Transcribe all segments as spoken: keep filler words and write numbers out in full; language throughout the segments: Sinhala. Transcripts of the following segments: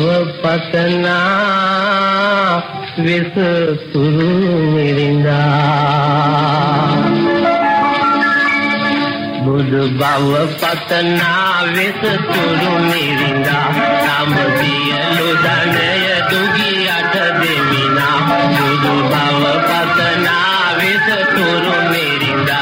පතනා විස තුරු මිරිඳා බුදු බව පතනා විස තුරු මිරිඳා තම සියලු ධනය දුගියට දෙමිනා බුදු බව පතනා විස තුරු මිරිඳා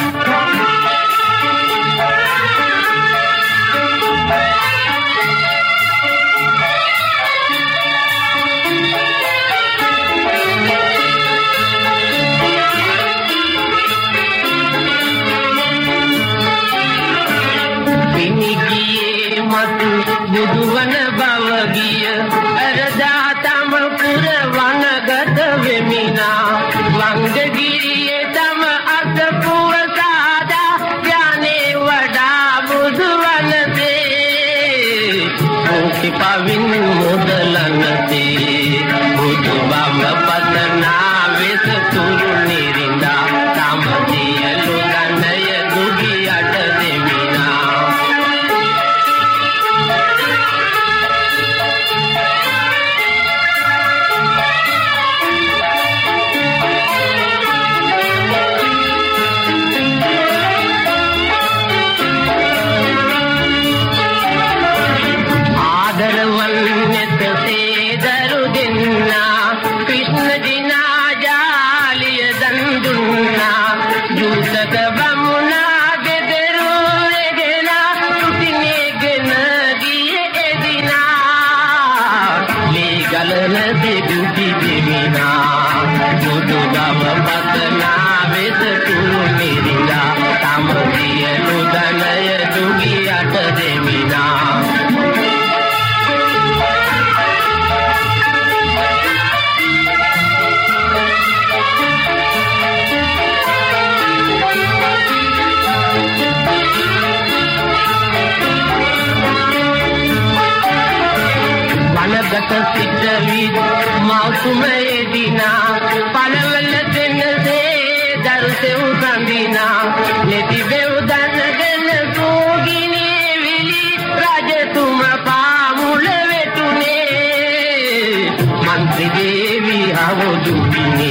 බුදුවන බව ගිය අරදා තම පුර වනගත වෙමිනා වංගගිරියේ තම අසපුව සාදා ඥානේ වඩා බුදුවනසේ මුක්ති පවින් මුදලනසේ බුදු බව පතනා වෙස තුරු නිරින්දා තම සියලු ධනය දුගියට දෙමිනා මෞතුමේදිනා පළවල දෙන්නසේ දරුසෙව් සඳිනා නෙති බෙව් දන්නගෙන සෝගිනේ විලි රජතුම පාමුල වෙතුනේ මන්ත්‍රී දේවි අවුදුනේ